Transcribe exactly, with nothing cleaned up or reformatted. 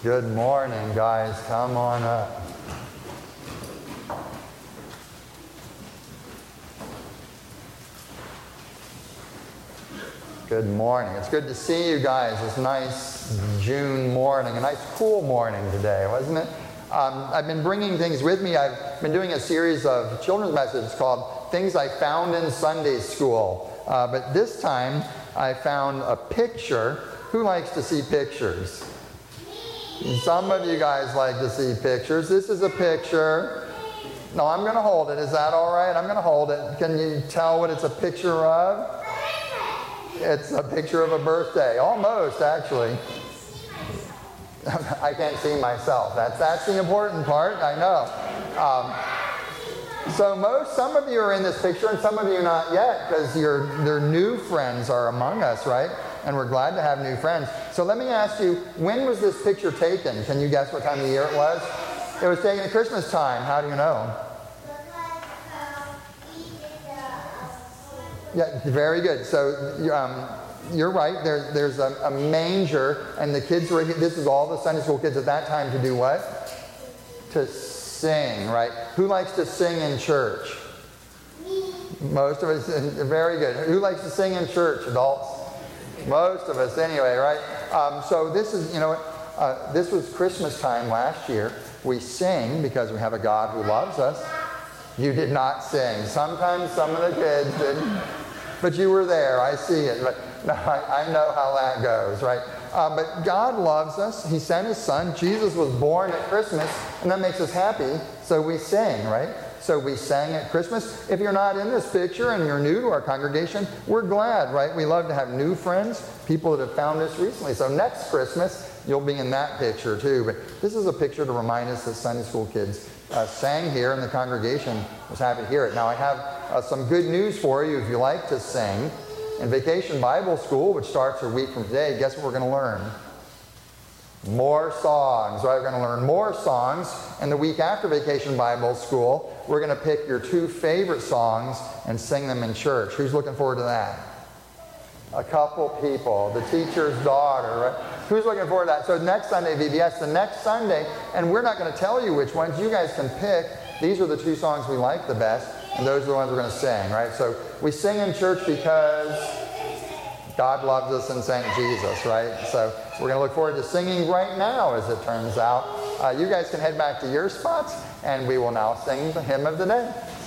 Good morning, guys. Come on up. Good morning. It's good to see you guys this nice June morning, a nice cool morning today, wasn't it? Um, I've been bringing things with me. I've been doing a series of children's messages called Things I Found in Sunday School. Uh, but this time I found a picture. Who likes to see pictures? Some of you guys like to see pictures. This is a picture. No, I'm going to hold it. Is that all right? I'm going to hold it. Can you tell what it's a picture of? It's a picture of a birthday. Almost, actually. I can't see myself. That's, that's the important part. I know. Um, so most, some of you are in this picture and some of you not yet because your, your new friends are among us, right? And we're glad to have new friends. So let me ask you, when was this picture taken? Can you guess what time of year it was? It was taken at Christmas time. How do you know? Yeah, very good. So um, you're right. There, there's a, a manger, and the kids were here. This is all the Sunday school kids at that time to do what? To sing, right? Who likes to sing in church? Me. Most of us. Very good. Who likes to sing in church? Adults? Most of us, anyway, right? Um, so this is, you know, uh, this was Christmas time last year. We sing because we have a God who loves us. You did not sing. Sometimes some of the kids didn't. But you were there. I see it. But no, I, I know how that goes, right? Uh, but God loves us. He sent His Son. Jesus was born at Christmas, and that makes us happy. So we sing, right? So we sang at Christmas. If you're not in this picture and you're new to our congregation, we're glad, right? We love to have new friends, people that have found us recently. So next Christmas, you'll be in that picture too. But this is a picture to remind us that Sunday school kids uh, sang here, and the congregation was happy to hear it. Now I have uh, some good news for you if you like to sing. In Vacation Bible School, which starts a week from today, guess what we're going to learn? More songs, right? We're going to learn more songs. And the week after Vacation Bible School, we're going to pick your two favorite songs and sing them in church. Who's looking forward to that? A couple people. The teacher's daughter, right? Who's looking forward to that? So next Sunday, V B S, the next Sunday, and we're not going to tell you which ones. You guys can pick. These are the two songs we like the best, and those are the ones we're going to sing, right? So we sing in church because God loves us and sent Jesus, right? So we're going to look forward to singing right now, as it turns out. Uh, you guys can head back to your spots, and we will now sing the hymn of the day.